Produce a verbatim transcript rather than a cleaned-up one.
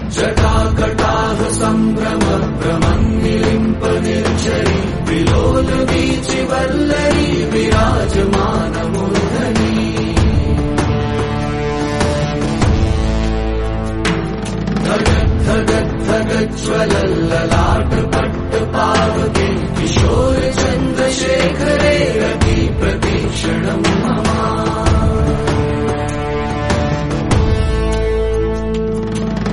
जटाकटाह सम्भ्रम भ्रमन्निलिम्प निर्झरी विलोल वीचि वल्लरी विराजमान मूर्धनि धगद्धगद्धगज्ज्वलल्ललाट पट्ट पावके किशोर चन्द्रशेखरे